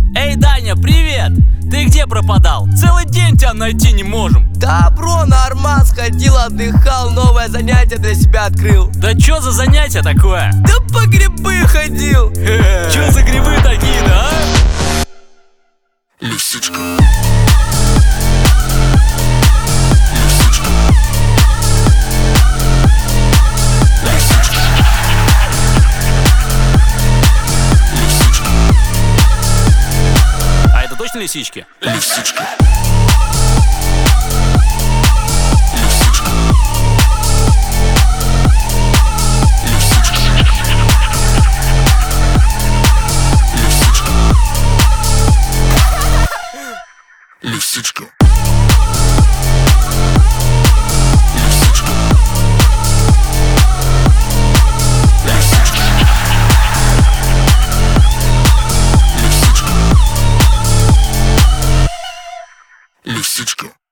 Эй, Даня, привет! Ты где пропадал? Целый день тебя найти не можем. Да, бро, на Арман сходил, отдыхал, новое занятие для себя открыл. Да чё за занятие такое? Да по грибы ходил. Чё за грибы такие-то, а? Лисичка. А это точно лисички? Лисичка. Лисичка. Лисичка.